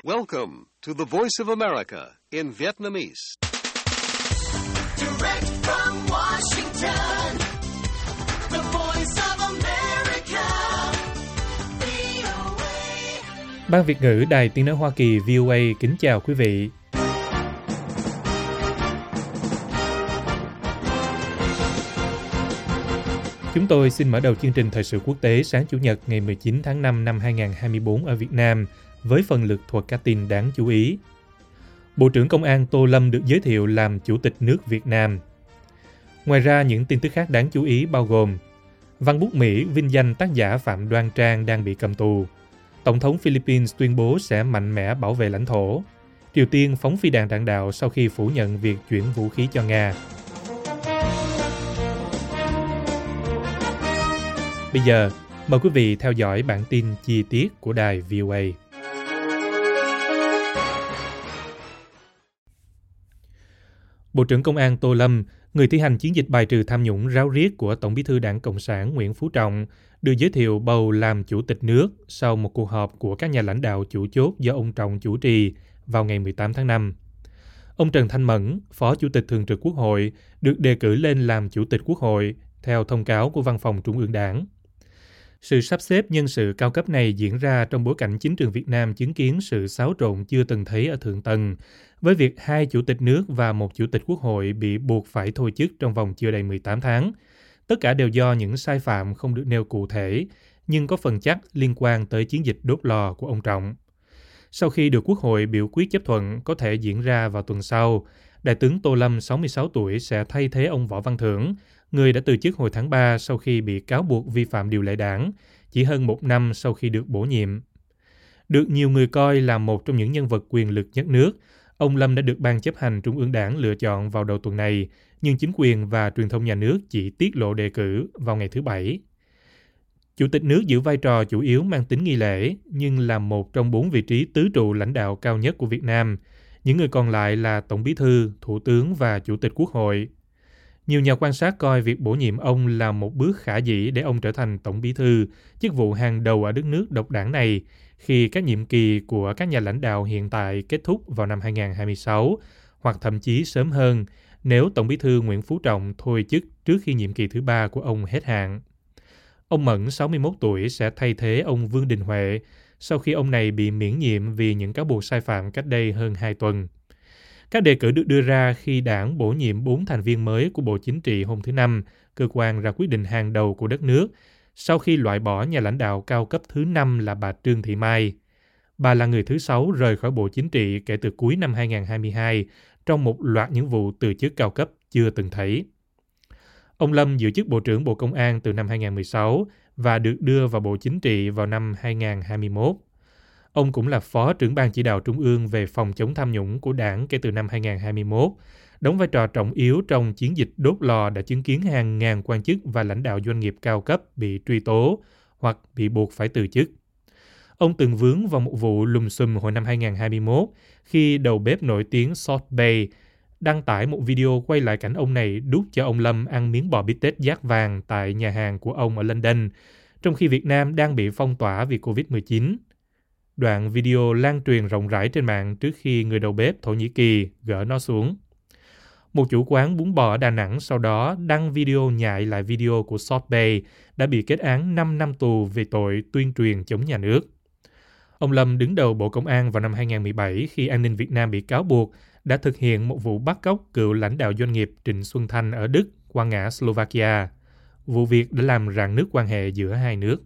Welcome to the Voice of America in Vietnamese. Direct from Washington, the Voice of America, VOA. Ban Việt ngữ Đài Tiếng nói Hoa Kỳ VOA kính chào quý vị. Chúng tôi xin mở đầu chương trình thời sự quốc tế sáng Chủ nhật ngày 19 tháng 5 năm 2024 ở Việt Nam với phần lược thuật các tin đáng chú ý. Bộ trưởng Công an Tô Lâm được giới thiệu làm Chủ tịch nước Việt Nam. Ngoài ra, những tin tức khác đáng chú ý bao gồm văn bút Mỹ vinh danh tác giả Phạm Đoan Trang đang bị cầm tù. Tổng thống Philippines tuyên bố sẽ mạnh mẽ bảo vệ lãnh thổ. Triều Tiên phóng phi đạn đạn đạo sau khi phủ nhận việc chuyển vũ khí cho Nga. Bây giờ, mời quý vị theo dõi bản tin chi tiết của đài VOA. Bộ trưởng Công an Tô Lâm, người thi hành chiến dịch bài trừ tham nhũng ráo riết của Tổng Bí thư Đảng Cộng sản Nguyễn Phú Trọng, được giới thiệu bầu làm Chủ tịch nước sau một cuộc họp của các nhà lãnh đạo chủ chốt do ông Trọng chủ trì vào ngày 18 tháng 5. Ông Trần Thanh Mẫn, Phó Chủ tịch Thường trực Quốc hội, được đề cử lên làm Chủ tịch Quốc hội theo thông cáo của Văn phòng Trung ương Đảng. Sự sắp xếp nhân sự cao cấp này diễn ra trong bối cảnh chính trường Việt Nam chứng kiến sự xáo trộn chưa từng thấy ở thượng tầng, với việc 2 chủ tịch nước và 1 chủ tịch quốc hội bị buộc phải thôi chức trong vòng chưa đầy 18 tháng. Tất cả đều do những sai phạm không được nêu cụ thể, nhưng có phần chắc liên quan tới chiến dịch đốt lò của ông Trọng. Sau khi được Quốc hội biểu quyết chấp thuận có thể diễn ra vào tuần sau, Đại tướng Tô Lâm, 66 tuổi, sẽ thay thế ông Võ Văn Thưởng, người đã từ chức hồi tháng 3 sau khi bị cáo buộc vi phạm điều lệ đảng, chỉ hơn 1 năm sau khi được bổ nhiệm. Được nhiều người coi là một trong những nhân vật quyền lực nhất nước, ông Lâm đã được Ban chấp hành Trung ương Đảng lựa chọn vào đầu tuần này, nhưng chính quyền và truyền thông nhà nước chỉ tiết lộ đề cử vào ngày thứ Bảy. Chủ tịch nước giữ vai trò chủ yếu mang tính nghi lễ, nhưng là một trong 4 vị trí tứ trụ lãnh đạo cao nhất của Việt Nam. Những người còn lại là Tổng Bí thư, Thủ tướng và Chủ tịch Quốc hội. Nhiều nhà quan sát coi việc bổ nhiệm ông là một bước khả dĩ để ông trở thành Tổng Bí thư, chức vụ hàng đầu ở đất nước độc đảng này, khi các nhiệm kỳ của các nhà lãnh đạo hiện tại kết thúc vào năm 2026, hoặc thậm chí sớm hơn nếu Tổng Bí thư Nguyễn Phú Trọng thôi chức trước khi nhiệm kỳ thứ 3 của ông hết hạn. Ông Mẫn, 61 tuổi, sẽ thay thế ông Vương Đình Huệ sau khi ông này bị miễn nhiệm vì những cáo buộc sai phạm cách đây hơn 2 tuần. Các đề cử được đưa ra khi đảng bổ nhiệm 4 thành viên mới của Bộ Chính trị hôm thứ Năm, cơ quan ra quyết định hàng đầu của đất nước, sau khi loại bỏ nhà lãnh đạo cao cấp thứ 5 là bà Trương Thị Mai. Bà là người thứ 6 rời khỏi Bộ Chính trị kể từ cuối năm 2022 trong một loạt những vụ từ chức cao cấp chưa từng thấy. Ông Lâm giữ chức Bộ trưởng Bộ Công an từ năm 2016 và được đưa vào Bộ Chính trị vào năm 2021. Ông cũng là Phó trưởng Ban Chỉ đạo Trung ương về phòng chống tham nhũng của Đảng kể từ năm 2021, đóng vai trò trọng yếu trong chiến dịch đốt lò đã chứng kiến hàng ngàn quan chức và lãnh đạo doanh nghiệp cao cấp bị truy tố hoặc bị buộc phải từ chức. Ông từng vướng vào một vụ lùm xùm hồi năm 2021 khi đầu bếp nổi tiếng Salt Bae đăng tải một video quay lại cảnh ông này đút cho ông Lâm ăn miếng bò bít tết dát vàng tại nhà hàng của ông ở London, trong khi Việt Nam đang bị phong tỏa vì Covid-19. Đoạn video lan truyền rộng rãi trên mạng trước khi người đầu bếp Thổ Nhĩ Kỳ gỡ nó xuống. Một chủ quán bún bò ở Đà Nẵng sau đó đăng video nhại lại video của Salt Bae đã bị kết án 5 năm tù về tội tuyên truyền chống nhà nước. Ông Lâm đứng đầu Bộ Công an vào năm 2017 khi An ninh Việt Nam bị cáo buộc đã thực hiện một vụ bắt cóc cựu lãnh đạo doanh nghiệp Trịnh Xuân Thanh ở Đức qua ngã Slovakia. Vụ việc đã làm rạn nứt quan hệ giữa hai nước.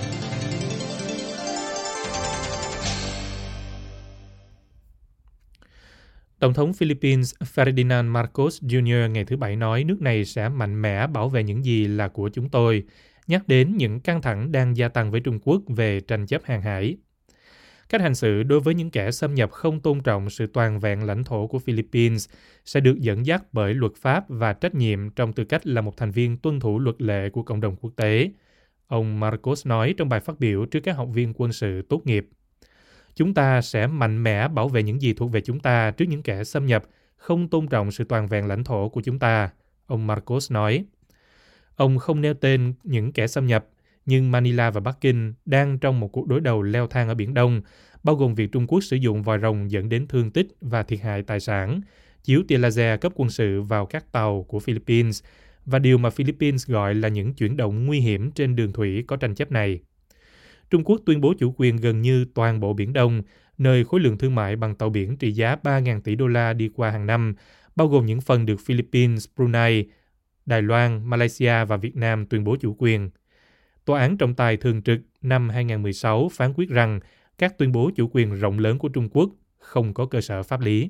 Tổng thống Philippines Ferdinand Marcos Jr. ngày thứ Bảy nói nước này sẽ mạnh mẽ bảo vệ những gì là của chúng tôi, nhắc đến những căng thẳng đang gia tăng với Trung Quốc về tranh chấp hàng hải. Cách hành xử đối với những kẻ xâm nhập không tôn trọng sự toàn vẹn lãnh thổ của Philippines sẽ được dẫn dắt bởi luật pháp và trách nhiệm trong tư cách là một thành viên tuân thủ luật lệ của cộng đồng quốc tế, ông Marcos nói trong bài phát biểu trước các học viên quân sự tốt nghiệp. Chúng ta sẽ mạnh mẽ bảo vệ những gì thuộc về chúng ta trước những kẻ xâm nhập không tôn trọng sự toàn vẹn lãnh thổ của chúng ta, ông Marcos nói. Ông không nêu tên những kẻ xâm nhập, nhưng Manila và Bắc Kinh đang trong một cuộc đối đầu leo thang ở Biển Đông, bao gồm việc Trung Quốc sử dụng vòi rồng dẫn đến thương tích và thiệt hại tài sản, chiếu tia laser cấp quân sự vào các tàu của Philippines, và điều mà Philippines gọi là những chuyển động nguy hiểm trên đường thủy có tranh chấp này. Trung Quốc tuyên bố chủ quyền gần như toàn bộ Biển Đông, nơi khối lượng thương mại bằng tàu biển trị giá 3.000 tỷ đô la đi qua hàng năm, bao gồm những phần được Philippines, Brunei, Đài Loan, Malaysia và Việt Nam tuyên bố chủ quyền. Tòa án trọng tài thường trực năm 2016 phán quyết rằng các tuyên bố chủ quyền rộng lớn của Trung Quốc không có cơ sở pháp lý.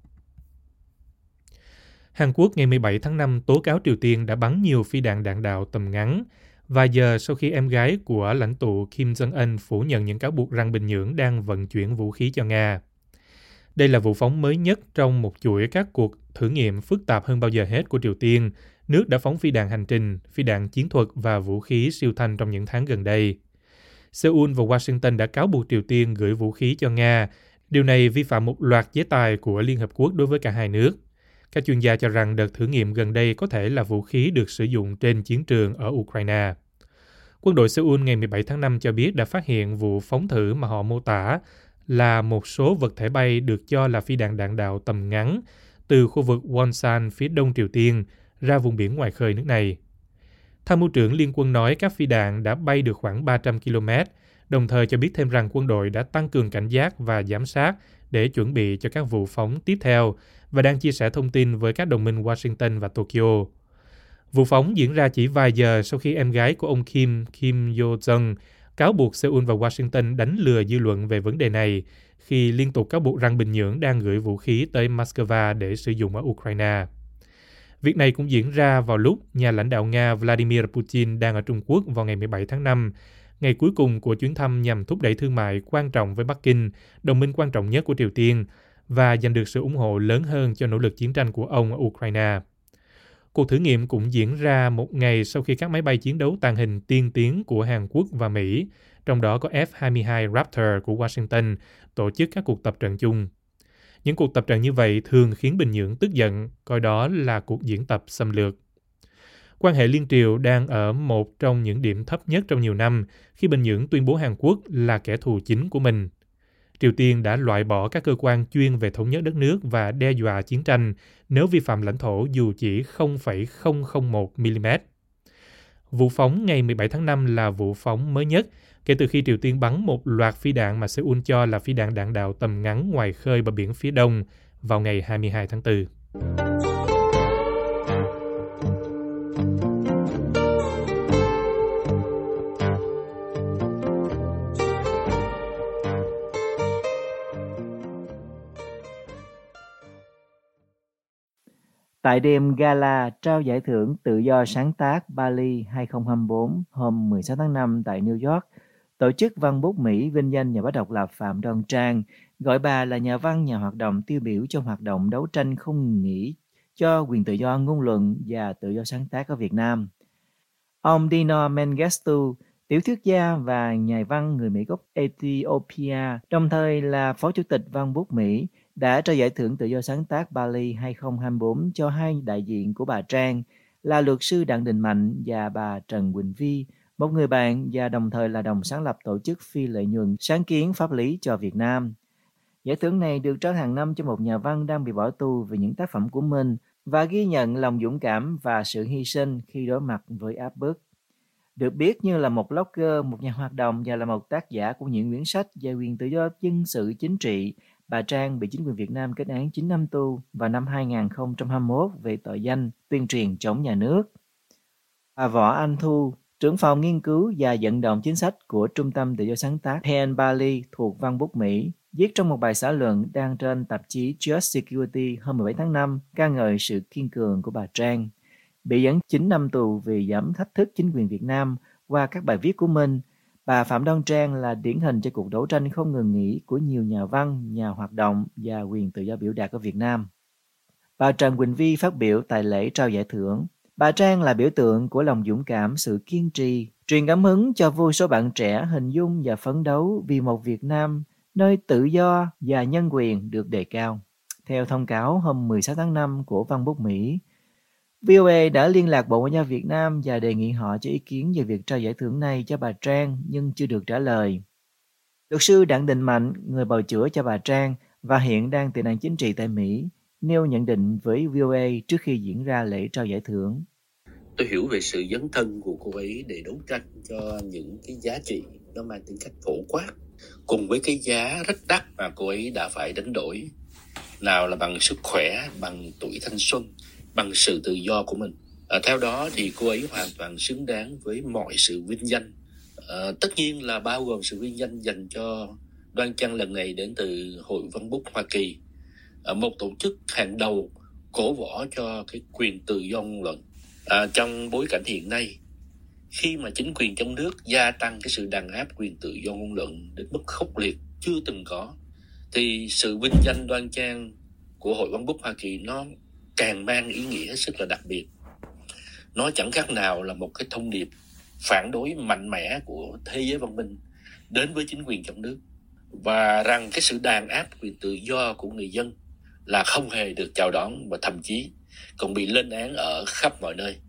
Hàn Quốc ngày 17 tháng 5 tố cáo Triều Tiên đã bắn nhiều phi đạn đạn đạo tầm ngắn, vài giờ sau khi em gái của lãnh tụ Kim Jong-un phủ nhận những cáo buộc rằng Bình Nhưỡng đang vận chuyển vũ khí cho Nga. Đây là vụ phóng mới nhất trong một chuỗi các cuộc thử nghiệm phức tạp hơn bao giờ hết của Triều Tiên. Nước đã phóng phi đạn hành trình, phi đạn chiến thuật và vũ khí siêu thanh trong những tháng gần đây. Seoul và Washington đã cáo buộc Triều Tiên gửi vũ khí cho Nga. Điều này vi phạm một loạt chế tài của Liên Hợp Quốc đối với cả hai nước. Các chuyên gia cho rằng đợt thử nghiệm gần đây có thể là vũ khí được sử dụng trên chiến trường ở Ukraine. Quân đội Seoul ngày 17 tháng 5 cho biết đã phát hiện vụ phóng thử mà họ mô tả là một số vật thể bay được cho là phi đạn đạn đạo tầm ngắn từ khu vực Wonsan phía đông Triều Tiên ra vùng biển ngoài khơi nước này. Tham mưu trưởng Liên quân nói các phi đạn đã bay được khoảng 300 km, đồng thời cho biết thêm rằng quân đội đã tăng cường cảnh giác và giám sát để chuẩn bị cho các vụ phóng tiếp theo và đang chia sẻ thông tin với các đồng minh Washington và Tokyo. Vụ phóng diễn ra chỉ vài giờ sau khi em gái của ông Kim, Kim Yo-jong, cáo buộc Seoul và Washington đánh lừa dư luận về vấn đề này khi liên tục cáo buộc rằng Bình Nhưỡng đang gửi vũ khí tới Moscow để sử dụng ở Ukraine. Việc này cũng diễn ra vào lúc nhà lãnh đạo Nga Vladimir Putin đang ở Trung Quốc vào ngày 17 tháng 5, ngày cuối cùng của chuyến thăm nhằm thúc đẩy thương mại quan trọng với Bắc Kinh, đồng minh quan trọng nhất của Triều Tiên, và giành được sự ủng hộ lớn hơn cho nỗ lực chiến tranh của ông ở Ukraine. Cuộc thử nghiệm cũng diễn ra một ngày sau khi các máy bay chiến đấu tàng hình tiên tiến của Hàn Quốc và Mỹ, trong đó có F-22 Raptor của Washington, tổ chức các cuộc tập trận chung. Những cuộc tập trận như vậy thường khiến Bình Nhưỡng tức giận, coi đó là cuộc diễn tập xâm lược. Quan hệ liên triều đang ở một trong những điểm thấp nhất trong nhiều năm khi Bình Nhưỡng tuyên bố Hàn Quốc là kẻ thù chính của mình. Triều Tiên đã loại bỏ các cơ quan chuyên về thống nhất đất nước và đe dọa chiến tranh nếu vi phạm lãnh thổ dù chỉ 0,001 mm. Vụ phóng ngày 17 tháng 5 là vụ phóng mới nhất kể từ khi Triều Tiên bắn một loạt phi đạn mà Seoul cho là phi đạn đạn đạo tầm ngắn ngoài khơi bờ biển phía đông vào ngày 22 tháng 4. Tại đêm gala trao giải thưởng Tự do sáng tác Bali 2024 hôm 16 tháng 5 tại New York, tổ chức Văn bút Mỹ vinh danh nhà báo độc lập Phạm Đoan Trang, gọi bà là nhà văn, nhà hoạt động tiêu biểu trong hoạt động đấu tranh không ngừng nghỉ cho quyền tự do ngôn luận và tự do sáng tác ở Việt Nam. Ông Dino Mengistu, tiểu thuyết gia và nhà văn người Mỹ gốc Ethiopia, đồng thời là Phó Chủ tịch Văn bút Mỹ, đã trao giải thưởng Tự do sáng tác Bali 2024 cho hai đại diện của bà Trang là luật sư Đặng Đình Mạnh và bà Trần Quỳnh Vi, một người bạn và đồng thời là đồng sáng lập tổ chức phi lợi nhuận Sáng kiến pháp lý cho Việt Nam. Giải thưởng này được trao hàng năm cho một nhà văn đang bị bỏ tù vì những tác phẩm của mình và ghi nhận lòng dũng cảm và sự hy sinh khi đối mặt với áp bức. Được biết như là một blogger, một nhà hoạt động và là một tác giả của những quyển sách về quyền tự do dân sự chính trị, bà Trang bị chính quyền Việt Nam kết án 9 năm tù vào năm 2021 về tội danh tuyên truyền chống nhà nước. Bà Võ Anh Thu, trưởng phòng nghiên cứu và vận động chính sách của Trung tâm Tự do sáng tác PEN Bali thuộc Văn bút Mỹ, viết trong một bài xã luận đăng trên tạp chí Just Security hôm 17 tháng 5 ca ngợi sự kiên cường của bà Trang. Bị dẫn 9 năm tù vì dám thách thức chính quyền Việt Nam qua các bài viết của mình, bà Phạm Đoan Trang là điển hình cho cuộc đấu tranh không ngừng nghỉ của nhiều nhà văn, nhà hoạt động và quyền tự do biểu đạt ở Việt Nam. Bà Trần Quỳnh Vi phát biểu tại lễ trao giải thưởng. Bà Trang là biểu tượng của lòng dũng cảm, sự kiên trì, truyền cảm hứng cho vô số bạn trẻ hình dung và phấn đấu vì một Việt Nam nơi tự do và nhân quyền được đề cao. Theo thông cáo hôm 16 tháng 5 của Văn bút Mỹ, VOA đã liên lạc Bộ Ngoại giao Việt Nam và đề nghị họ cho ý kiến về việc trao giải thưởng này cho bà Trang nhưng chưa được trả lời. Luật sư Đặng Đình Mạnh, người bào chữa cho bà Trang và hiện đang tị nạn chính trị tại Mỹ, nêu nhận định với VOA trước khi diễn ra lễ trao giải thưởng. Tôi hiểu về sự dấn thân của cô ấy để đấu tranh cho những cái giá trị nó mang tính cách phổ quát, cùng với cái giá rất đắt mà cô ấy đã phải đánh đổi, nào là bằng sức khỏe, bằng tuổi thanh xuân, bằng sự tự do của mình. Theo đó thì cô ấy hoàn toàn xứng đáng với mọi sự vinh danh. Tất nhiên là bao gồm sự vinh danh dành cho đoan trang lần này đến từ Hội Văn bút Hoa Kỳ, một tổ chức hàng đầu cổ võ cho cái quyền tự do ngôn luận. Trong bối cảnh hiện nay, khi mà chính quyền trong nước gia tăng cái sự đàn áp quyền tự do ngôn luận đến mức khốc liệt chưa từng có, thì sự vinh danh đoan trang của Hội Văn bút Hoa Kỳ nó càng mang ý nghĩa hết sức là đặc biệt. Nó chẳng khác nào là một cái thông điệp phản đối mạnh mẽ của thế giới văn minh đến với chính quyền trong nước, và rằng cái sự đàn áp quyền tự do của người dân là không hề được chào đón và thậm chí còn bị lên án ở khắp mọi nơi.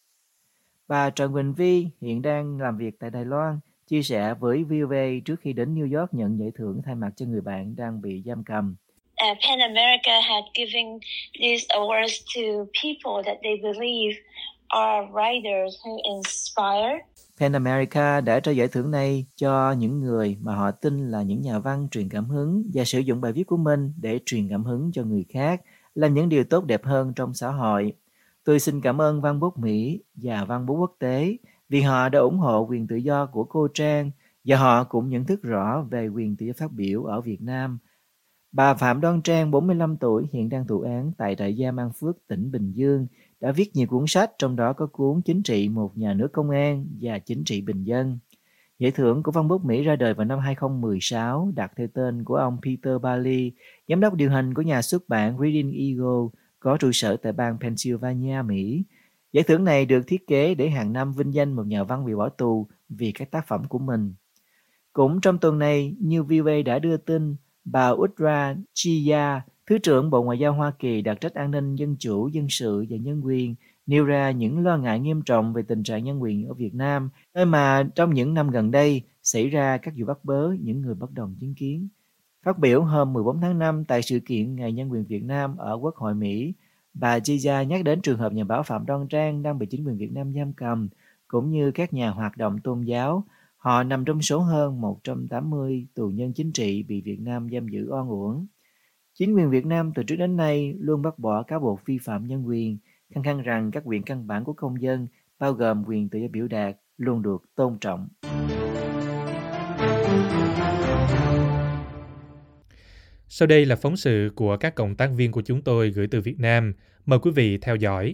Bà Trần Quỳnh Vi hiện đang làm việc tại Đài Loan, chia sẻ với VOA trước khi đến New York nhận giải thưởng thay mặt cho người bạn đang bị giam cầm. PEN America had given these awards to people that they believe are writers who inspire. PEN America đã trao giải thưởng này cho những người mà họ tin là những nhà văn truyền cảm hứng và sử dụng bài viết của mình để truyền cảm hứng cho người khác, làm những điều tốt đẹp hơn trong xã hội. Tôi xin cảm ơn Văn bút Mỹ và Văn bút quốc tế vì họ đã ủng hộ quyền tự do của cô Trang và họ cũng nhận thức rõ về quyền tự do phát biểu ở Việt Nam. Bà Phạm Đoan Trang, 45 tuổi, hiện đang thụ án tại trại giam An Phước, tỉnh Bình Dương, đã viết nhiều cuốn sách, trong đó có cuốn Chính trị một nhà nước công an và Chính trị bình dân. Giải thưởng của Văn bút Mỹ ra đời vào năm 2016, đặt theo tên của ông Peter Bailey, giám đốc điều hành của nhà xuất bản Reading Eagle, có trụ sở tại bang Pennsylvania, Mỹ. Giải thưởng này được thiết kế để hàng năm vinh danh một nhà văn bị bỏ tù vì các tác phẩm của mình. Cũng trong tuần này, như VOA đã đưa tin, bà Udra Chiya, Thứ trưởng Bộ Ngoại giao Hoa Kỳ đặc trách an ninh, dân chủ, dân sự và nhân quyền, nêu ra những lo ngại nghiêm trọng về tình trạng nhân quyền ở Việt Nam, nơi mà trong những năm gần đây xảy ra các vụ bắt bớ những người bất đồng chính kiến. Phát biểu hôm 14 tháng 5 tại sự kiện Ngày Nhân quyền Việt Nam ở Quốc hội Mỹ, bà Chiya nhắc đến trường hợp nhà báo Phạm Đoan Trang đang bị chính quyền Việt Nam giam cầm, cũng như các nhà hoạt động tôn giáo. Họ nằm trong số hơn 180 tù nhân chính trị bị Việt Nam giam giữ oan uổng. Chính quyền Việt Nam từ trước đến nay luôn bác bỏ cáo buộc vi phạm nhân quyền, khăng khăng rằng các quyền căn bản của công dân, bao gồm quyền tự do biểu đạt, luôn được tôn trọng. Sau đây là phóng sự của các cộng tác viên của chúng tôi gửi từ Việt Nam. Mời quý vị theo dõi.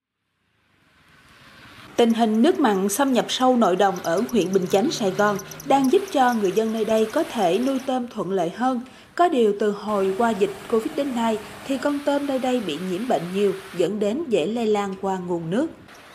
Tình hình nước mặn xâm nhập sâu nội đồng ở huyện Bình Chánh, Sài Gòn đang giúp cho người dân nơi đây có thể nuôi tôm thuận lợi hơn. Có điều từ hồi qua dịch Covid đến nay thì con tôm nơi đây bị nhiễm bệnh nhiều, dẫn đến dễ lây lan qua nguồn nước.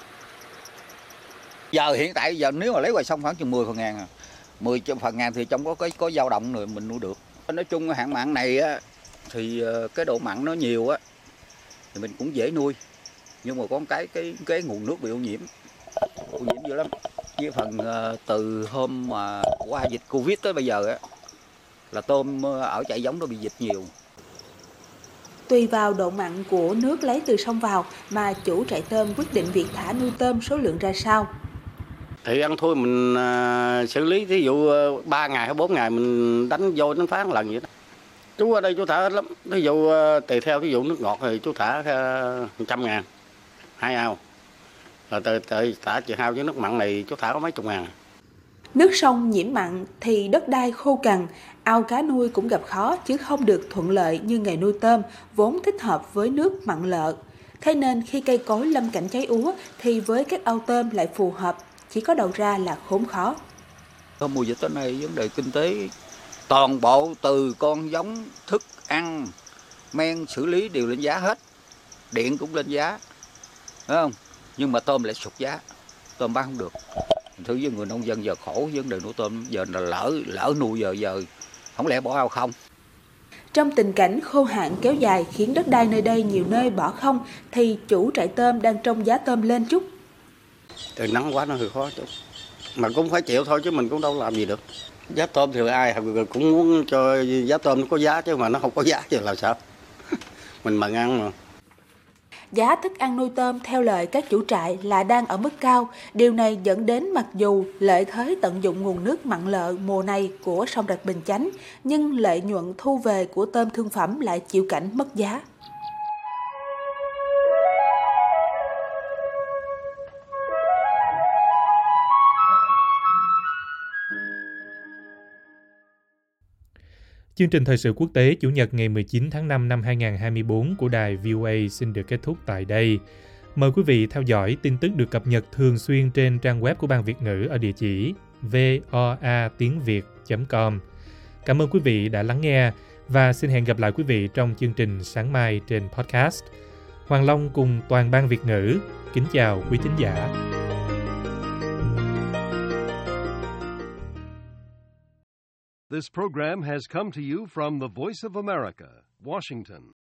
Giờ hiện tại nếu mà lấy ngoài sông khoảng chừng 10 phần ngàn, 10 phần ngàn thì trong có dao động rồi mình nuôi được. Nói chung hạn mặn này á, thì cái độ mặn nó nhiều á thì mình cũng dễ nuôi, nhưng mà có cái nguồn nước bị ô nhiễm dữ lắm. Với phần từ hôm mà qua dịch Covid tới bây giờ á là tôm ở trại giống nó bị dịch nhiều. Tùy vào độ mặn của nước lấy từ sông vào mà chủ trại tôm quyết định việc thả nuôi tôm số lượng ra sao. Thì ăn thôi mình xử lý, ví dụ 3 ngày hay 4 ngày mình đánh vô đánh phá một lần vậy đó. Chú ở đây chú thả hết lắm, ví dụ tùy theo ví dụ nước ngọt thì chú thả 100.000 2 ao. Là thả chừng hao với nước mặn này chú thả có mấy chục ngàn. Nước sông nhiễm mặn thì đất đai khô cằn, ao cá nuôi cũng gặp khó chứ không được thuận lợi như nghề nuôi tôm vốn thích hợp với nước mặn lợ. Thế nên khi cây cối lâm cảnh cháy úa thì với các ao tôm lại phù hợp, chỉ có đầu ra là khốn khó. Mùa dịch tới nay vấn đề kinh tế toàn bộ từ con giống, thức ăn, men xử lý đều lên giá hết, điện cũng lên giá, phải không? Nhưng mà tôm lại sụt giá, tôm bán không được. Thứ với người nông dân giờ khổ vấn đề nuôi tôm, giờ là lỡ nuôi giờ không lẽ bỏ ao không? Trong tình cảnh khô hạn kéo dài khiến đất đai nơi đây nhiều nơi bỏ không, thì chủ trại tôm đang trông giá tôm lên chút. Trời nắng quá nó hơi khó chút. Mà cũng phải chịu thôi chứ mình cũng đâu làm gì được. Giá tôm thì ai cũng muốn cho giá tôm nó có giá, chứ mà nó không có giá thì làm sao? Mình mà ăn mà. Giá thức ăn nuôi tôm theo lời các chủ trại là đang ở mức cao. Điều này dẫn đến mặc dù lợi thế tận dụng nguồn nước mặn lợ mùa này của sông Rạch Bình Chánh, nhưng lợi nhuận thu về của tôm thương phẩm lại chịu cảnh mất giá. Chương trình thời sự quốc tế Chủ nhật ngày 19 tháng 5 năm 2024 của đài VOA xin được kết thúc tại đây. Mời quý vị theo dõi tin tức được cập nhật thường xuyên trên trang web của Ban Việt ngữ ở địa chỉ voatiengviet.com. Cảm ơn quý vị đã lắng nghe và xin hẹn gặp lại quý vị trong chương trình sáng mai trên podcast. Hoàng Long cùng toàn Ban Việt ngữ kính chào quý thính giả. This program has come to you from the Voice of America, Washington.